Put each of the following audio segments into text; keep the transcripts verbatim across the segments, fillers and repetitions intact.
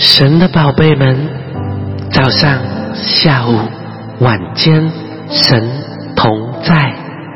神的宝贝们，早上、下午、晚间，神同在。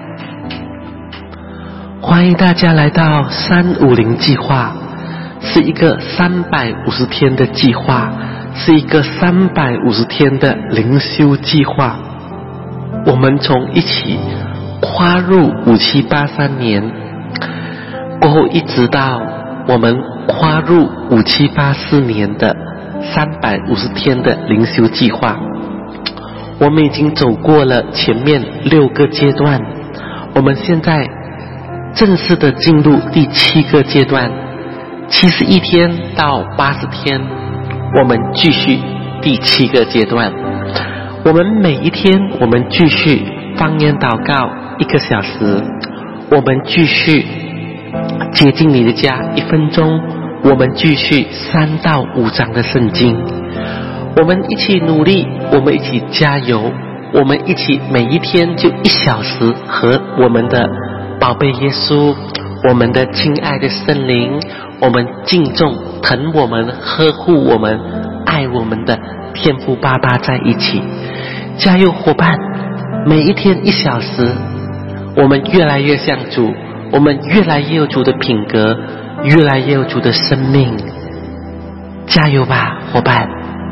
欢迎大家来到三五零计划，是一个三百五十天的计划，是一个三百五十天的灵修计划。我们从一起跨入五七八三年过后，一直到我们跨入五七八四年的三百五十天的灵修计划。我们已经走过了前面六个阶段，我们现在正式的进入第七个阶段，七十一天到八十天，我们继续第七个阶段。我们每一天我们继续方言祷告一个小时，我们继续接近你的家一分钟，我们继续三到五章的圣经。我们一起努力，我们一起加油，我们一起每一天就一小时和我们的宝贝耶稣，我们的亲爱的圣灵，我们敬重疼我们呵护我们爱我们的天父爸爸在一起。加油伙伴，每一天一小时，我们越来越像主，我们越来越有主的品格，越来越有主的生命。加油吧伙伴。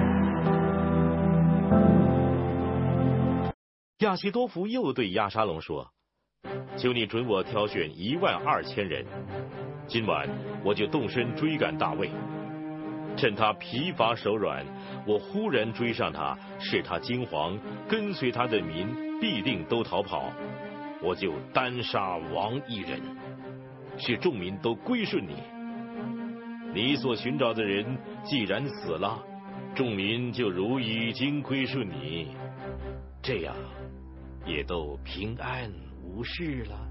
亚希多弗又对押沙龙说，求你准我挑选一万二千人，今晚我就动身追赶大卫，趁他疲乏手软，我忽然追上他，使他惊惶，跟随他的民必定都逃跑，我就单杀王一人，使众民都归顺你。你所寻找的人既然死了，众民就如已经归顺你，这样也都平安无事了。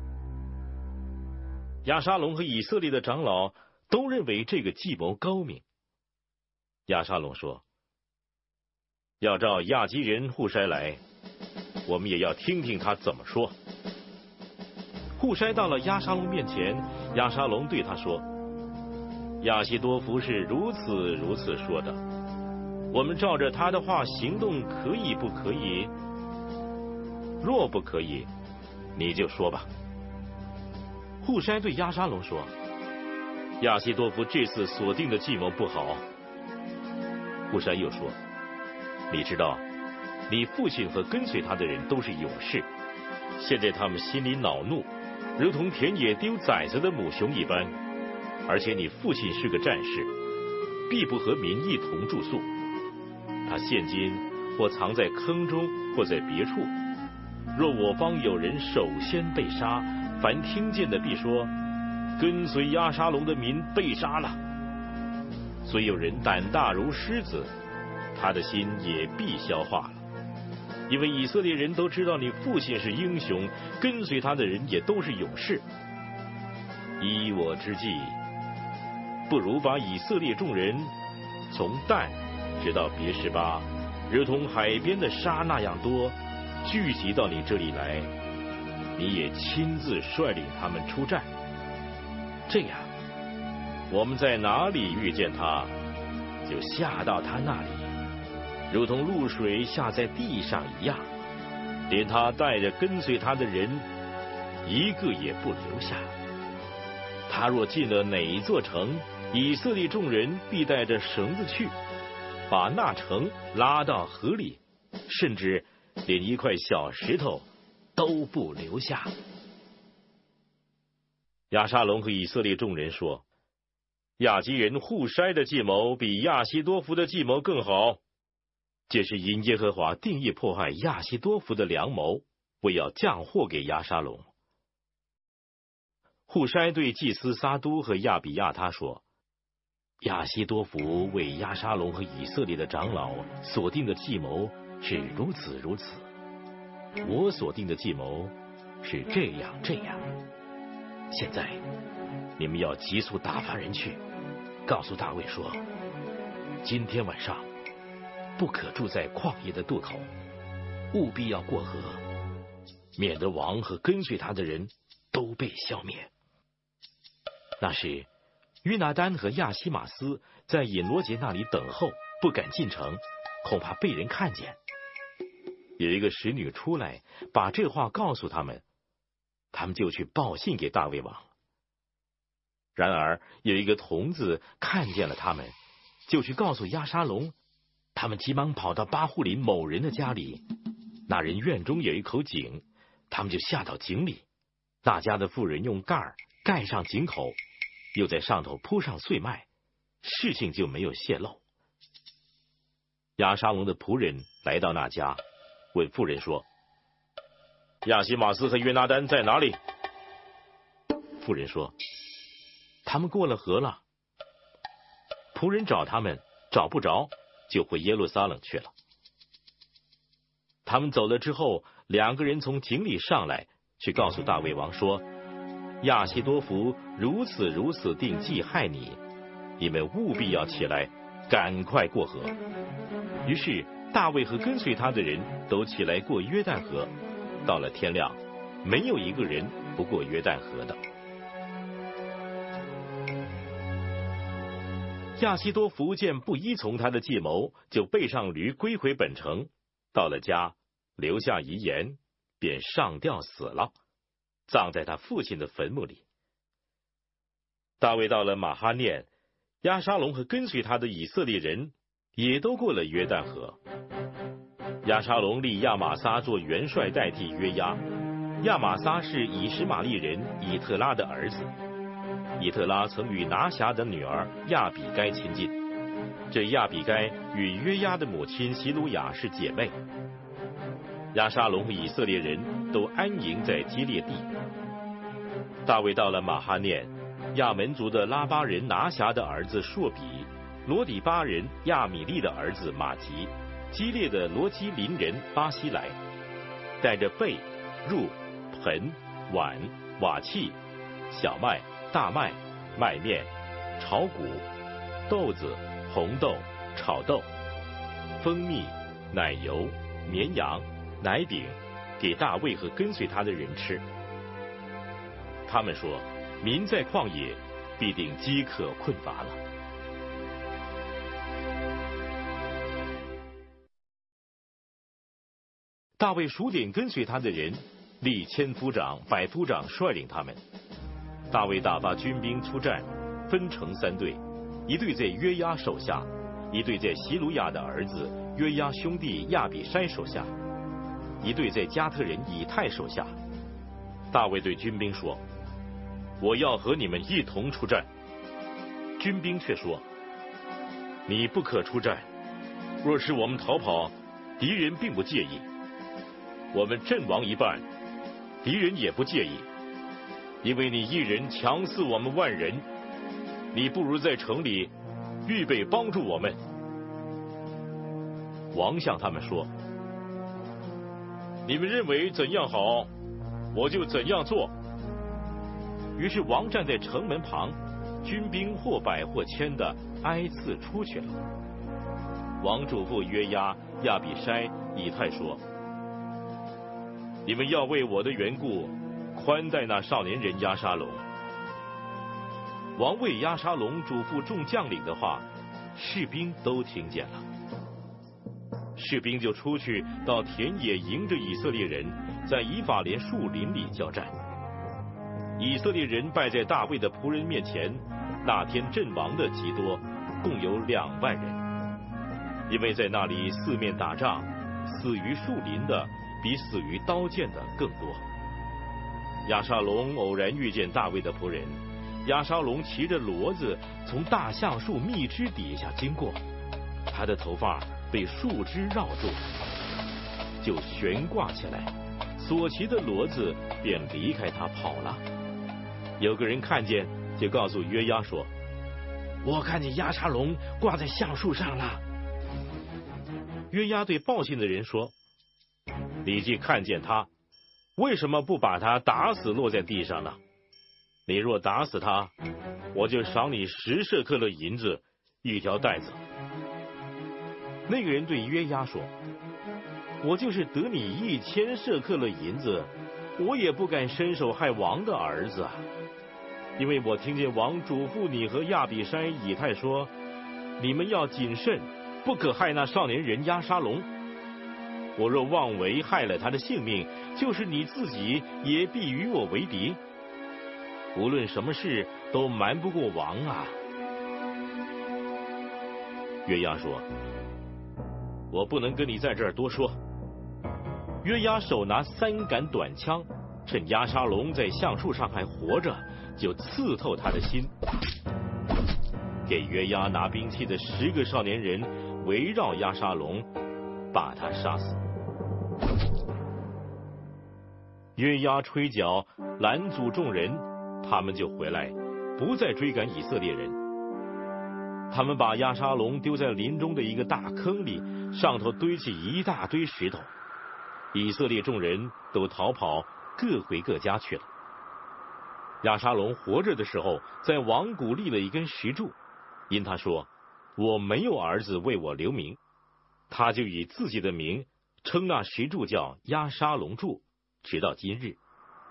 亚沙龙和以色列的长老都认为这个计谋高明。亚沙龙说，要召亚基人户筛来，我们也要听听他怎么说。户筛到了亚沙龙面前，亚沙龙对他说，亚希多弗是如此如此说的，我们照着他的话行动，可以不可以？若不可以，你就说吧。户筛对押沙龙说，亚希多弗这次所定的计谋不好。户筛又说，你知道你父亲和跟随他的人都是勇士，现在他们心里恼怒，如同田野丢崽子的母熊一般，而且你父亲是个战士，必不和民一同住宿，他现今或藏在坑中，或在别处。若我方有人首先被杀，凡听见的必说，跟随押沙龙的民被杀了。虽有人胆大如狮子，他的心也必消化了，因为以色列人都知道你父亲是英雄，跟随他的人也都是勇士。依我之计，不如把以色列众人从但直到别是巴，如同海边的沙那样多，聚集到你这里来，你也亲自率领他们出战。这样，我们在哪里遇见他，就下到他那里，如同露水下在地上一样，连他带着跟随他的人一个也不留下。他若进了哪一座城，以色列众人必带着绳子去，把那城拉到河里，甚至连一块小石头都不留下。亚沙龙和以色列众人说，亚基人户筛的计谋比亚希多弗的计谋更好，这是因耶和华定义破坏亚希多弗的良谋，为要降祸给亚沙龙。户筛对祭司撒都和亚比亚他说，亚希多弗为亚沙龙和以色列的长老所定的计谋是如此如此，我所定的计谋是这样这样。现在你们要急速打发人去，告诉大卫说，今天晚上不可住在旷野的渡口，务必要过河，免得王和跟随他的人都被消灭。那时约拿单和亚西马斯在隐罗节那里等候，不敢进城，恐怕被人看见。有一个使女出来，把这话告诉他们，他们就去报信给大卫王。然而有一个童子看见了他们，就去告诉押沙龙，他们急忙跑到巴户林某人的家里，那人院中有一口井，他们就下到井里，那家的妇人用盖儿盖上井口，又在上头铺上碎麦，事情就没有泄露。押沙龙的仆人来到那家，问妇人说：亚西马斯和约拿单在哪里？妇人说：他们过了河了。仆人找他们，找不着，就回耶路撒冷去了。他们走了之后，两个人从井里上来，去告诉大卫王说：亚希多弗如此如此定计害你，你们务必要起来，赶快过河。于是大卫和跟随他的人都起来过约旦河，到了天亮，没有一个人不过约旦河的。亚希多弗见不依从他的计谋，就背上驴归回本城，到了家，留下遗言，便上吊死了，葬在他父亲的坟墓里。大卫到了马哈念，押沙龙和跟随他的以色列人也都过了约旦河。押沙龙立亚玛撒做元帅，代替约押。亚玛撒是以实玛利人以特拉的儿子。以特拉曾与拿辖的女儿亚比该亲近，这亚比该与约押的母亲希鲁雅是姐妹。押沙龙和以色列人都安营在基列地。大卫到了马哈念，亚门族的拉巴人拿辖的儿子朔比，罗底巴人亚米利的儿子马吉，基列的罗基林人巴西来，带着被、褥、盆、碗、瓦器、小麦、大麦、麦面、炒谷、豆子、红豆、炒豆、蜂蜜、奶油、绵羊、奶饼，给大卫和跟随他的人吃。他们说，民在旷野必定饥渴困乏了。大卫数点跟随他的人，立千夫长、百夫长率领他们。大卫打发军兵出战，分成三队，一队在约押手下，一队在希鲁雅的儿子约押兄弟亚比筛手下，一队在加特人以太手下。大卫对军兵说：我要和你们一同出战。军兵却说：你不可出战，若是我们逃跑，敌人并不介意，我们阵亡一半，敌人也不介意，因为你一人强似我们万人，你不如在城里预备帮助我们。王向他们说：你们认为怎样好，我就怎样做。于是王站在城门旁，军兵或百或千的挨次出去了。王嘱咐约押、亚比筛、以太说：你们要为我的缘故宽待那少年人押沙龙。王为押沙龙嘱咐众将领的话，士兵都听见了。士兵就出去到田野，迎着以色列人，在以法莲树林里交战。以色列人败在大卫的仆人面前，那天阵亡的极多，共有两万人。因为在那里四面打仗，死于树林的比死于刀剑的更多。押沙龙偶然遇见大卫的仆人，押沙龙骑着骡子从大橡树密枝底下经过，他的头发被树枝绕住，就悬挂起来，所骑的骡子便离开他跑了。有个人看见，就告诉约押说：我看见押沙龙挂在橡树上了。约押对报信的人说：你既看见他，为什么不把他打死落在地上呢？你若打死他，我就赏你十舍客勒银子，一条带子。那个人对约押说：我就是得你一千舍客勒银子，我也不敢伸手害王的儿子啊。 因为我听见王嘱咐你和亚比筛、以太说，你们要谨慎，不可害那少年人押沙龙。我若妄为害了他的性命，就是你自己也必与我为敌。无论什么事都瞒不过王啊。约押说，我不能跟你在这儿多说。约押手拿三杆短枪，趁押沙龙在橡树上还活着，就刺透他的心。给约押拿兵器的十个少年人围绕押沙龙，把他杀死。约押吹角拦阻众人，他们就回来，不再追赶以色列人。他们把押沙龙丢在林中的一个大坑里，上头堆起一大堆石头。以色列众人都逃跑，各回各家去了。押沙龙活着的时候，在王谷立了一根石柱，因他说，我没有儿子为我留名，他就以自己的名称那石柱叫押沙龙柱，直到今日。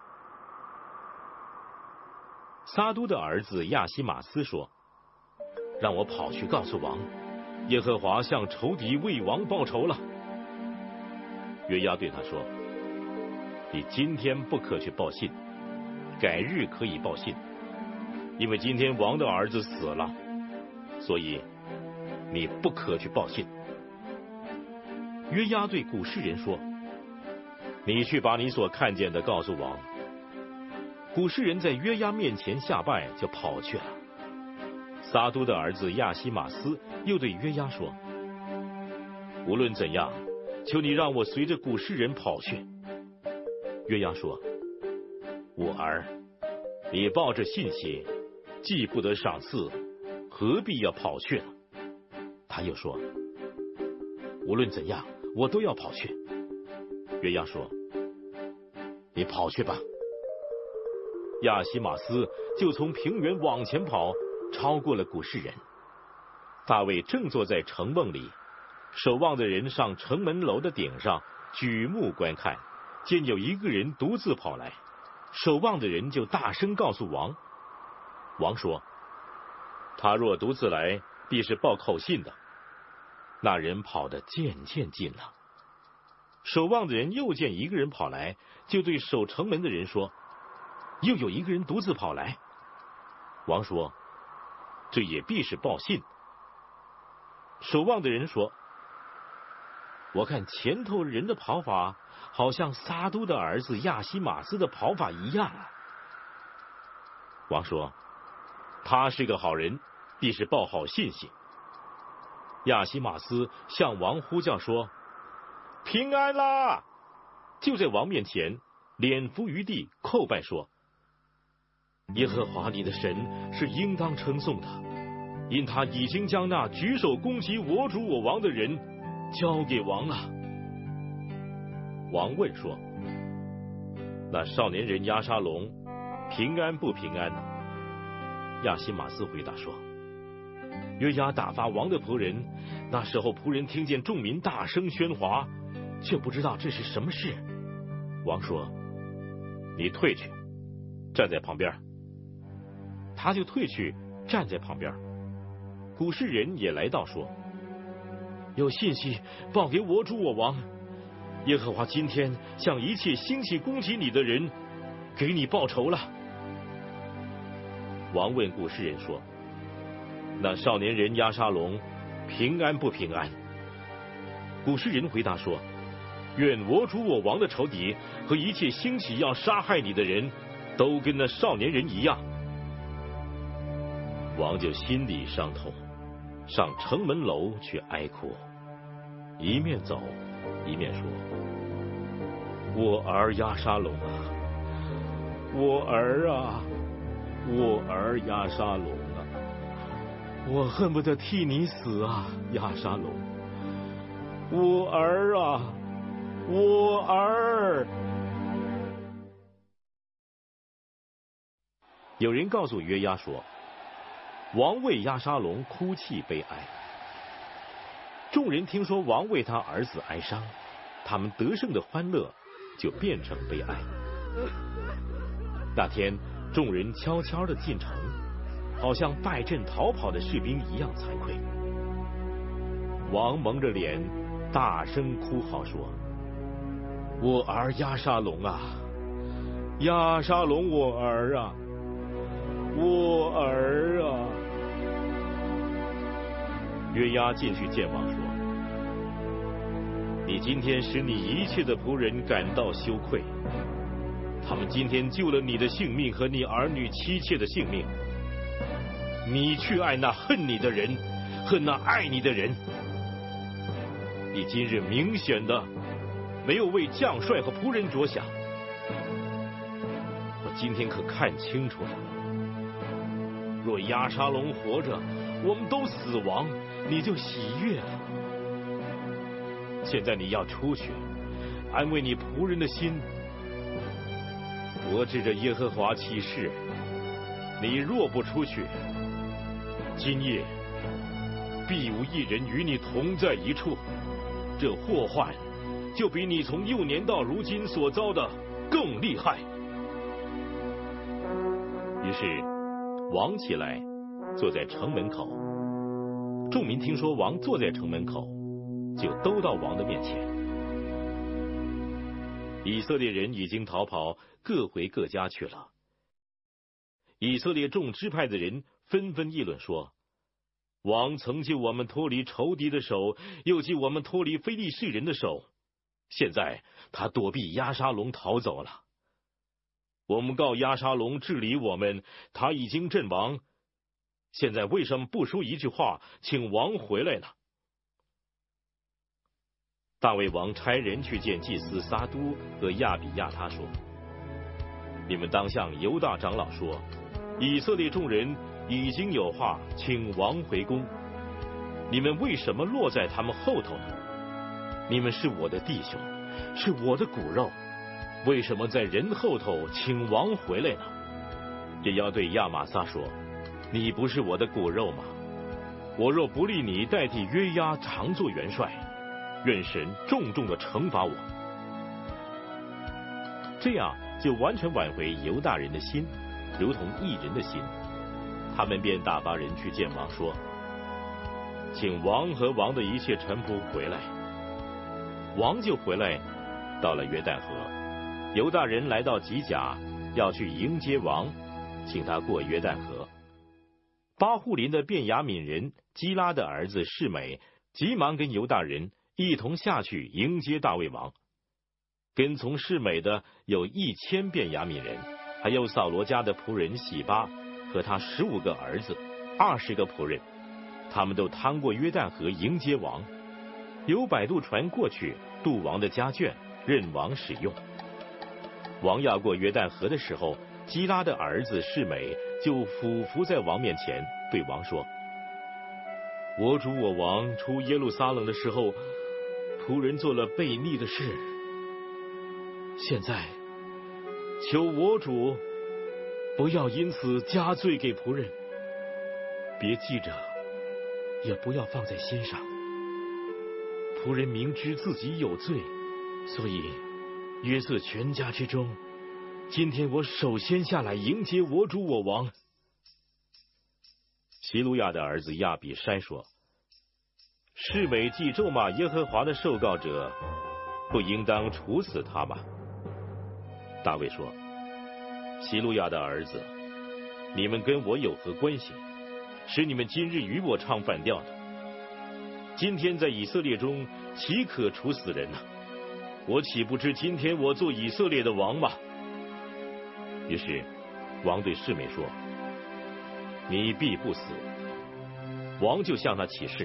撒都的儿子亚西马斯说，让我跑去告诉王，耶和华向仇敌为王报仇了。约押对他说，你今天不可去报信，改日可以报信，因为今天王的儿子死了，所以你不可去报信。约押对古示人说，你去把你所看见的告诉王。古示人在约押面前下拜，就跑去了。撒都的儿子亚西马斯又对约押说，无论怎样，求你让我随着古示人跑去。约押说，我儿，你抱着信息，既不得赏赐，何必要跑去呢？他又说，无论怎样，我都要跑去。约押说，你跑去吧。亚西马斯就从平原往前跑，超过了古示人。大卫正坐在城瓮里，守望的人上城门楼的顶上举目观看，见有一个人独自跑来，守望的人就大声告诉王。王说，他若独自来，必是报口信的。那人跑得渐渐近了。守望的人又见一个人跑来，就对守城门的人说，又有一个人独自跑来。王说，这也必是报信。守望的人说，我看前头人的跑法，好像撒都的儿子亚西马斯的跑法一样啊。王说，他是个好人，必是报好信息。亚西马斯向王呼叫说，平安啦！就在王面前，脸伏于地，叩拜说，耶和华你的神是应当称颂的，因他已经将那举手攻击我主我王的人交给王了。王问说，那少年人押沙龙平安不平安呢？亚西马斯回答说，约押打发王的仆人，那时候仆人听见众民大声喧哗，却不知道这是什么事。王说，你退去，站在旁边。他就退去，站在旁边。古示人也来到说，有信息报给我主我王，耶和华今天向一切兴起攻击你的人给你报仇了。王问古示人说，那少年人押沙龙平安不平安？古示人回答说，愿我主我王的仇敌和一切兴起要杀害你的人都跟那少年人一样。王就心里伤痛，上城门楼去哀哭，一面走一面说，我儿押沙龙啊，我儿啊，我儿押沙龙啊，我恨不得替你死啊，押沙龙，我儿啊，我儿。有人告诉约押说，王为押沙龙哭泣悲哀。众人听说王为他儿子哀伤，他们得胜的欢乐就变成悲哀。那天众人悄悄地进城，好像败阵逃跑的士兵一样惭愧。王蒙着脸，大声哭嚎说：“我儿押沙龙啊，押沙龙，我儿啊，我儿啊！”约押进去见王说：“你今天使你一切的仆人感到羞愧，他们今天救了你的性命和你儿女妻妾的性命。你去爱那恨你的人，恨那爱你的人。你今日明显的没有为将帅和仆人着想。我今天可看清楚了，若押沙龙活着，我们都死亡，你就喜悦了。现在你要出去，安慰你仆人的心。我指着耶和华起誓，你若不出去，今夜必无一人与你同在一处，这祸患就比你从幼年到如今所遭的更厉害。”于是王起来，坐在城门口。众民听说王坐在城门口，就都到王的面前。以色列人已经逃跑，各回各家去了。以色列众支派的人纷纷议论说：“王曾救我们脱离仇敌的手，又救我们脱离非利士人的手，现在他躲避押沙龙逃走了。我们告押沙龙治理我们，他已经阵亡，现在为什么不说一句话，请王回来呢？”大卫王差人去见祭司撒都和亚比亚他说：“你们当向犹大长老说，以色列众人已经有话，请王回宫。你们为什么落在他们后头呢？你们是我的弟兄，是我的骨肉，为什么在人后头请王回来呢？”也要对亚玛撒说：“你不是我的骨肉吗？我若不立你代替约押常做元帅，愿神重重的惩罚我。”这样就完全挽回犹大人的心，如同一人的心。他们便打发人去见王说：“请王和王的一切臣仆回来。”王就回来，到了约旦河。犹大人来到吉甲，要去迎接王，请他过约旦河。巴户林的便雅悯人基拉的儿子示每急忙跟犹大人一同下去迎接大卫王。跟从示每的有一千便雅悯人，还有扫罗家的仆人喜巴和他十五个儿子，二十个仆人，他们都趟过约旦河迎接王。有摆渡船过去渡王的家眷，任王使用。王要过约旦河的时候，基拉的儿子示每就俯伏在王面前，对王说：“我主我王出耶路撒冷的时候，仆人做了悖逆的事。现在求我主不要因此加罪给仆人，别记着，也不要放在心上。仆人明知自己有罪，所以约瑟全家之中，今天我首先下来迎接我主我王。”希路亚的儿子亚比筛说：“示每既咒骂耶和华的受告者，不应当处死他吗？”大卫说：“希路亚的儿子，你们跟我有何关系，使你们今日与我唱反调呢？今天在以色列中，岂可处死人呢？我岂不知今天我做以色列的王吗？”于是王对示每说：“你必不死。”王就向他起誓。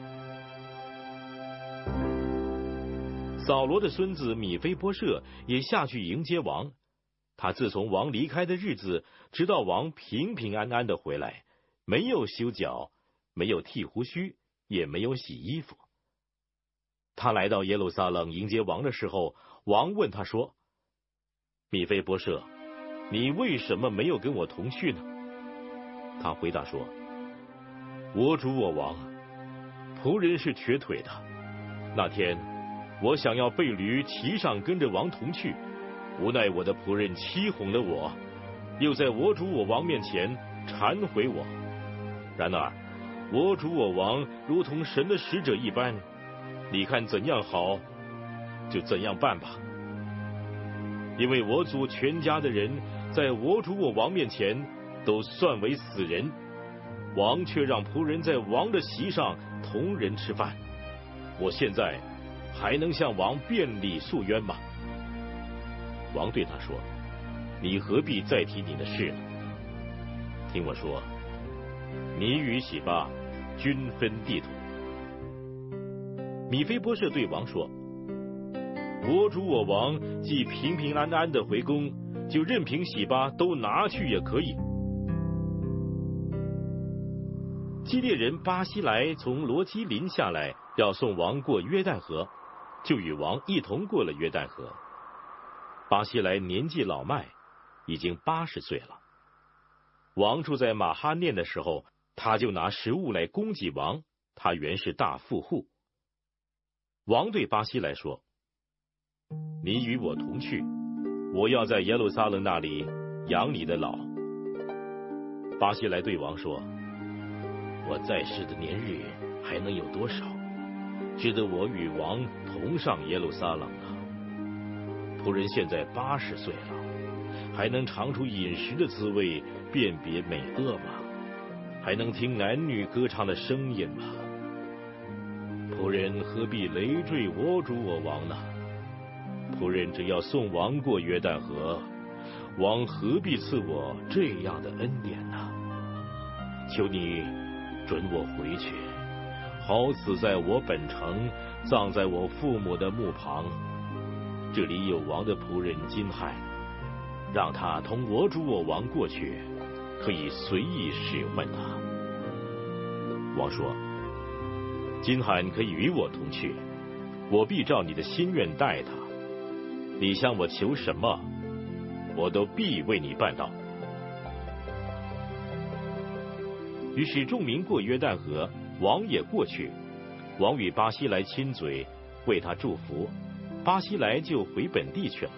扫罗的孙子米非波设也下去迎接王。他自从王离开的日子，直到王平平安安的回来，没有修脚，没有剃胡须，也没有洗衣服。他来到耶路撒冷迎接王的时候，王问他说：“米非波设，你为什么没有跟我同去呢？”他回答说：“我主我王，仆人是瘸腿的。那天我想要备驴骑上跟着王同去，无奈我的仆人欺哄了我， 又在我主我王面前忏悔我。然而我主我王如同神的使者一般，你看怎样好，就怎样办吧。因为我族全家的人在我主我王面前都算为死人，王却让仆人在王的席上同人吃饭。我现在还能向王辩理诉冤吗？王对他说：你何必再提你的事呢？听我说，你与洗巴均分地土。米非波设对王说：我主我王既平平安安的回宫，就任凭洗巴都拿去也可以。基列人巴西莱从罗基林下来，要送王过约旦河，就与王一同过了约旦河。巴西莱年纪老迈，已经八十岁了。王住在马哈念的时候，他就拿食物来供给王，他原是大富户。王对巴西莱说：你与我同去，我要在耶路撒冷那里养你的老。巴西莱对王说：我在世的年日还能有多少，值得我与王同上耶路撒冷呢？仆人现在八十岁了，还能尝出饮食的滋味，辨别美恶吗？还能听男女歌唱的声音吗？仆人何必累赘我主我王呢？仆人只要送王过约旦河，王何必赐我这样的恩典呢？求你准我回去，好死在我本城，葬在我父母的墓旁。这里有王的仆人金汉，让他同我主我王过去，可以随意使唤他。王说：金汉可以与我同去，我必照你的心愿待他。你向我求什么，我都必为你办到。于是众民过约旦河，王也过去。王与巴西莱亲嘴，为他祝福，巴西莱就回本地去了。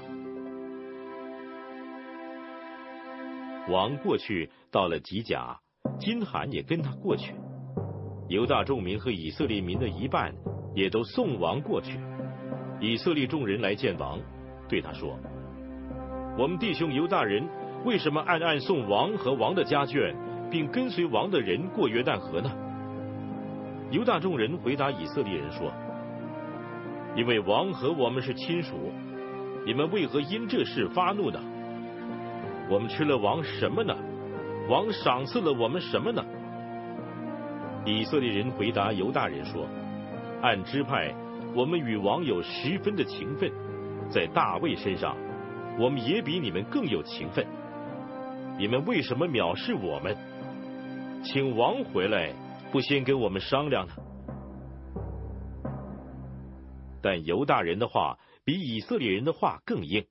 王过去到了吉甲，金罕也跟他过去。犹大众民和以色列民的一半也都送王过去。以色列众人来见王，对他说：我们弟兄犹大人为什么暗暗送王和王的家眷，并跟随王的人过约旦河呢？犹大众人回答以色列人说：因为王和我们是亲属，你们为何因这事发怒呢？我们吃了王什么呢？王赏赐了我们什么呢？以色列人回答犹大人说：按支派，我们与王有十分的情分，在大卫身上，我们也比你们更有情分。你们为什么藐视我们？请王回来，不先跟我们商量呢？但犹大人的话比以色列人的话更硬。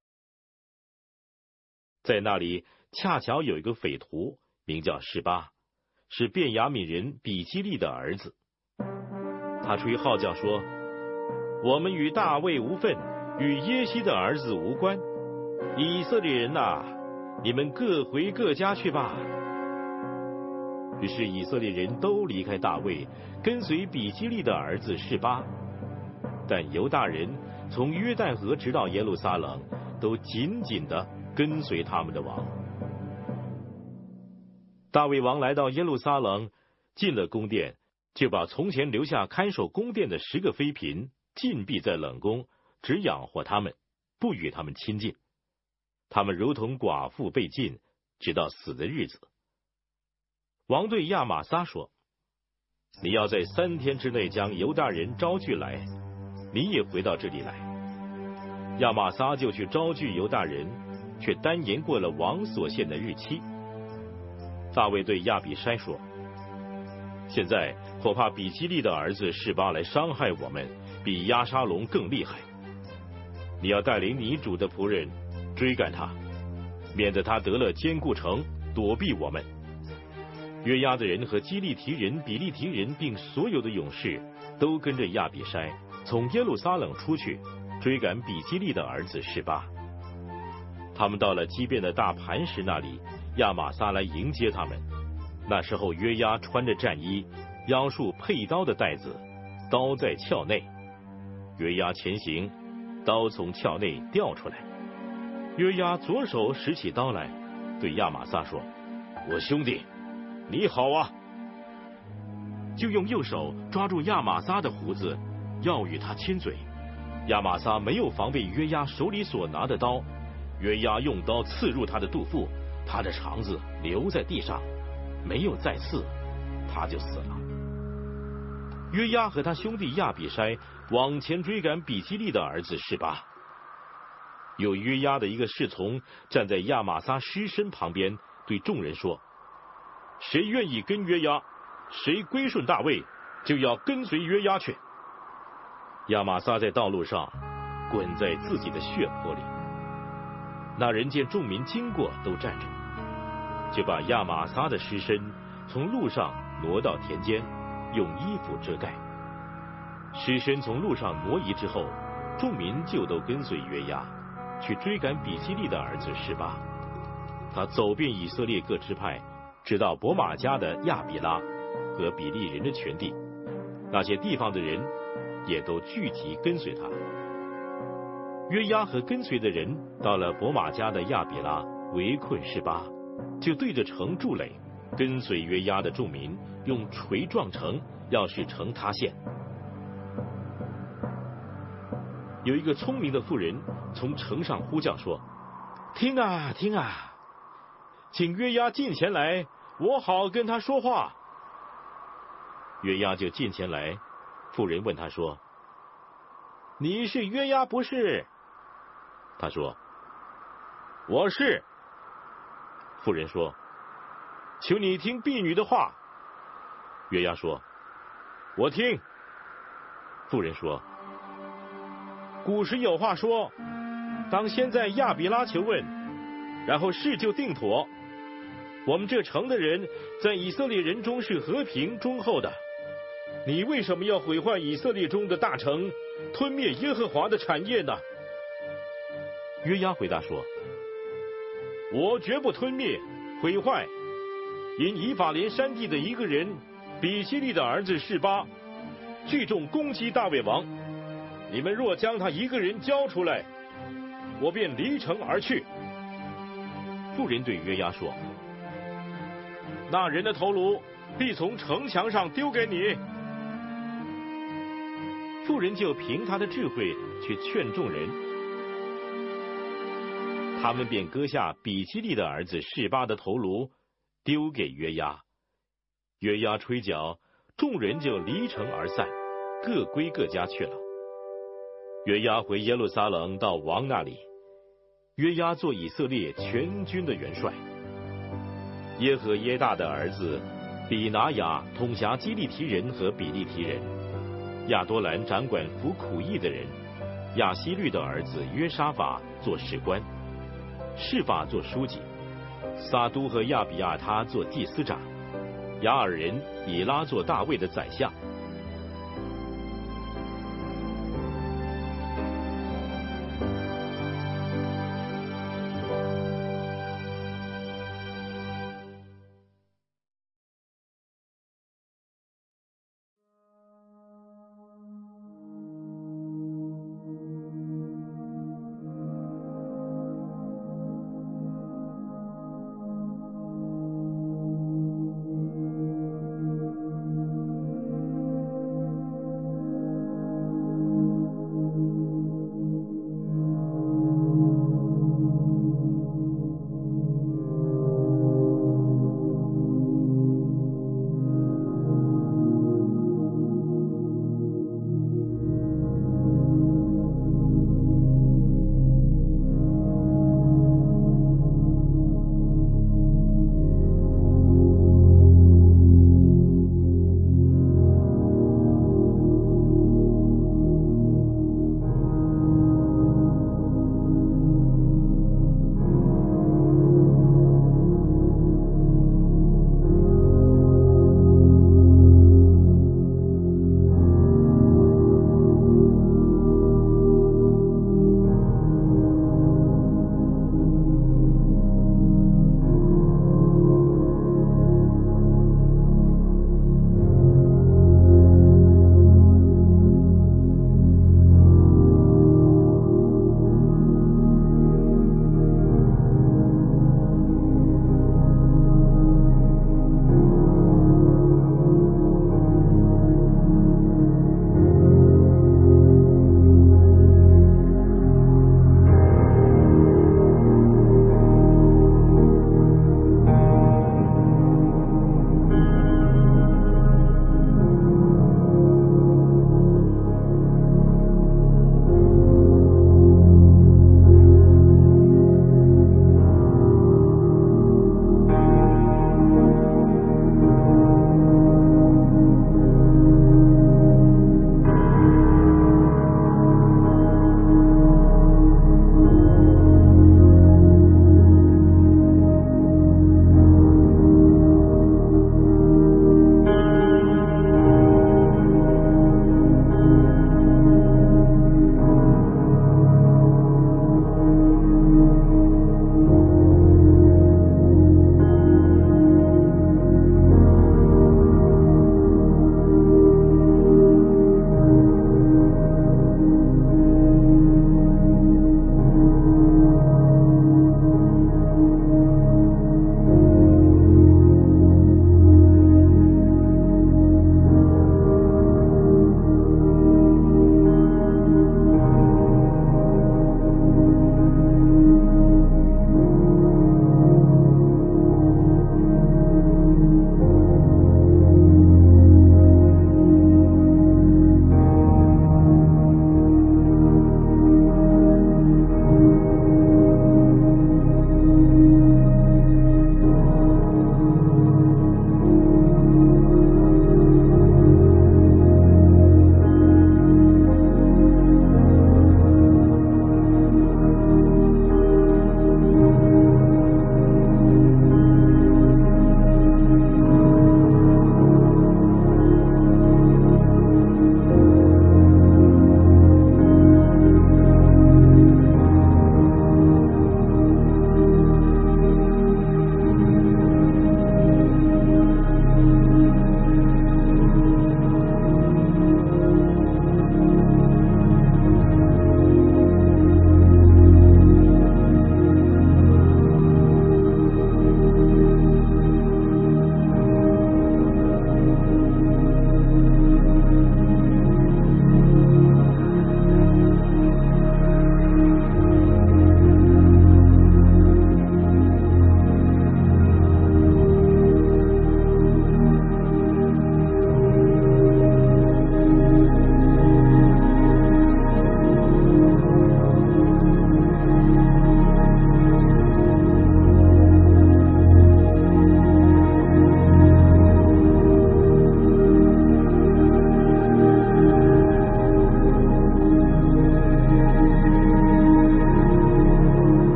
在那里恰巧有一个匪徒，名叫示巴，是便雅悯人比基利的儿子。他吹号叫说：我们与大卫无分，与耶西的儿子无关。以色列人呐，你们各回各家去吧。于是以色列人都离开大卫，跟随比基利的儿子示巴。但犹大人从约旦河直到耶路撒冷，都紧紧地跟随他们的王。大卫王来到耶路撒冷，进了宫殿，就把从前留下看守宫殿的十个妃嫔禁闭在冷宫，只养活他们，不与他们亲近。他们如同寡妇被禁，直到死的日子。王对亚玛撒说：你要在三天之内将犹大人招聚来，你也回到这里来。亚玛撒就去招聚犹大人，却单延过了王所限的日期。大卫对亚比筛说：现在恐怕比基利的儿子示巴来伤害我们，比押沙龙更厉害。你要带领你主的仆人追赶他，免得他得了坚固城，躲避我们。约押的人和基利提人、比利提人，并所有的勇士，都跟着亚比筛从耶路撒冷出去，追赶比基利的儿子示巴。 他们到了基遍的大磐石那里，亚玛撒来迎接他们。那时候约押穿着战衣，腰束佩刀的带子，刀在鞘内。约押前行，刀从鞘内掉出来。约押左手拾起刀来，对亚玛撒说：“我兄弟，你好啊！”就用右手抓住亚玛撒的胡子，要与他亲嘴。亚玛撒没有防备约押手里所拿的刀，约押用刀刺入他的肚腹，他的肠子留在地上，没有再刺，他就死了。约押和他兄弟亚比筛往前追赶比基利的儿子示巴。有约押的一个侍从站在亚玛撒尸身旁边，对众人说：“谁愿意跟约押，谁归顺大卫，就要跟随约押去。”亚玛撒在道路上滚在自己的血泊里。那人见众民经过都站着，就把亚玛撒的尸身从路上挪到田间，用衣服遮盖。尸身从路上挪移之后，众民就都跟随约押，去追赶比基利的儿子示巴。他走遍以色列各支派，直到伯玛迦的亚比拉和比利人的全地，那些地方的人也都聚集跟随他。约押和跟随的人到了伯玛迦的亚比拉，围困示巴，就对着城筑垒。跟随约押的众民用锤撞城，要使城塌陷。有一个聪明的妇人从城上呼叫说：“听啊听啊，请约押近前来，我好跟他说话。”约押就近前来，妇人问他说：“你是约押不是？”他说：“我是。”妇人说：“求你听婢女的话。”约押说：“我听。”妇人说：“古时有话说，当先在亚比拉求问，然后事就定妥。我们这城的人在以色列人中是和平忠厚的，你为什么要毁坏以色列中的大城，吞灭耶和华的产业呢？”约押回答说：“我绝不吞灭毁坏，因以法莲山地的一个人比基利的儿子示巴聚众攻击大卫王，你们若将他一个人交出来，我便离城而去。”妇人对约押说：“那人的头颅必从城墙上丢给你。”妇人就凭他的智慧去劝众人，他们便割下比基利的儿子示巴的头颅，丢给约押。约押吹角，众人就离城而散，各归各家去了。约押回耶路撒冷到王那里。约押做以色列全军的元帅。耶和耶大的儿子比拿雅统辖基利提人和比利提人，亚多兰掌管服苦役的人，亚希律的儿子约沙法做史官，示法做书记，撒都和亚比亚他做祭司长，雅尔人以拉做大卫的宰相。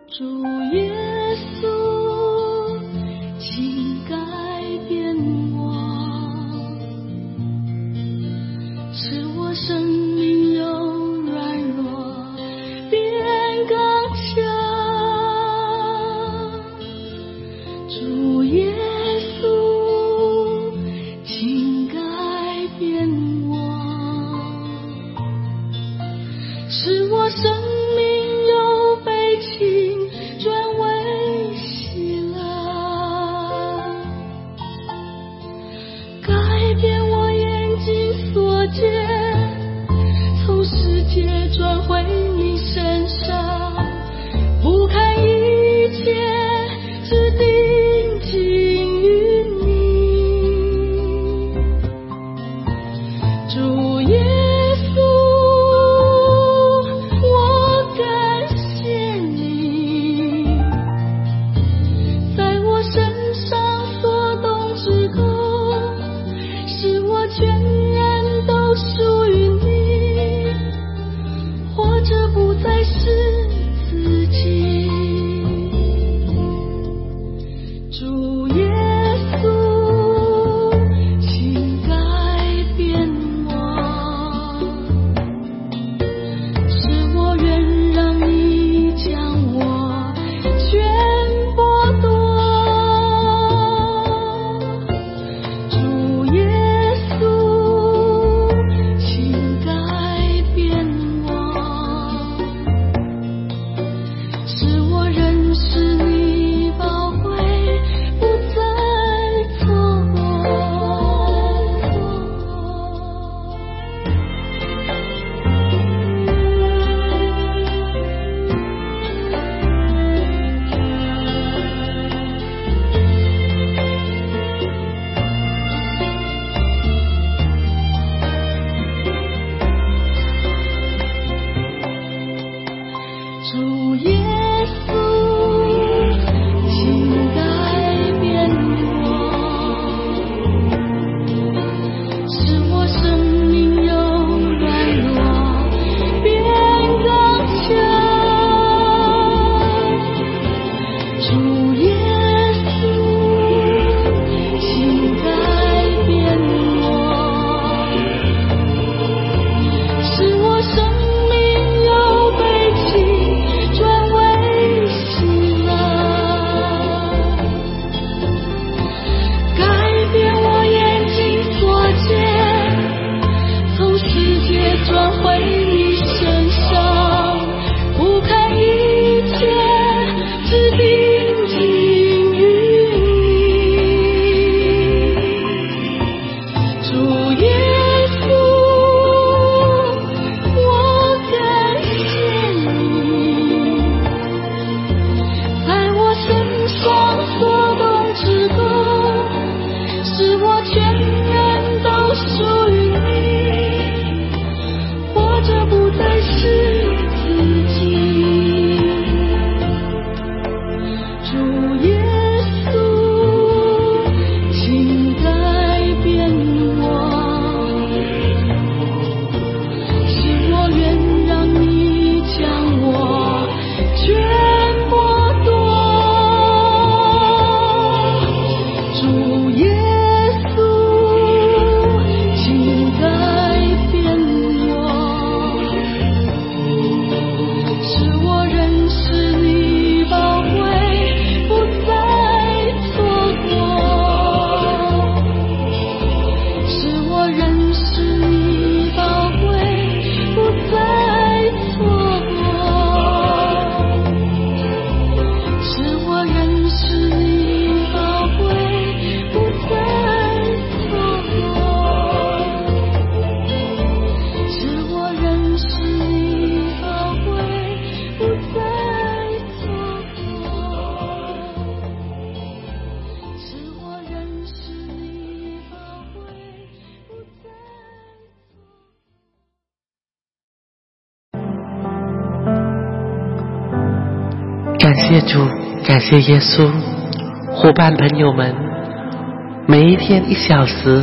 主耶稣，请改变我，使我生命由软弱变刚强。主耶稣，请改变我，使我生命由悲情转为喜乐，改变我眼睛所见，从世界转回你身上，不看一切，只定睛于你。主耶稣，我感谢你，在我身上所动之功，使我全然都属于你，活着不再是自己。主耶稣，请改变我，使我愿让你将我全剥夺。主耶稣，请改变我，使我认识你宝贵，不再错过。主耶稣，请改变我，使我生命由软弱变刚强。主耶稣，请改变我，使我生命由悲情转为喜乐，改变我眼睛所见，从世界转回你身上，不看一切，只定睛于你。主耶稣，我感谢你，在我身上所动之功，使我全然都属于你，活着不再是自己。主耶稣，请改变我，使我愿让你将我全剥夺。主耶稣，请改变我，使我认识你宝贵，不再错过。使我认识你宝贵，不再错过。使我认识你宝贵，不再错过。使我认识你宝贵，不再错过。使我认识你宝贵，不再感谢主，感谢耶稣。伙伴朋友们，每一天一小时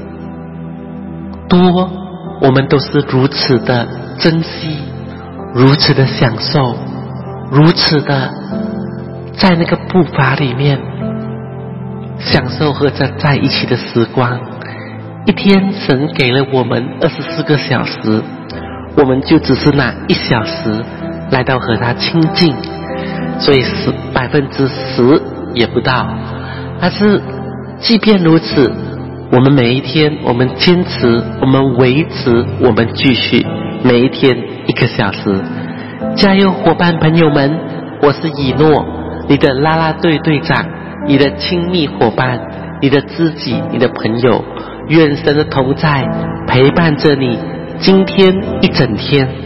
多，我们都是如此的珍惜，如此的享受， 如此的在那个步伐里面享受和着在一起的时光。一天神给了我们二十四个小时，我们就只是拿一小时来到和他亲近，所以十百分之十也不到。但是即便如此，我们每一天我们坚持，我们维持，我们继续，每一天一个小时。加油伙伴朋友们，我是以诺，你的啦啦队队长，你的亲密伙伴，你的知己，你的朋友。愿神的同在陪伴着你今天一整天。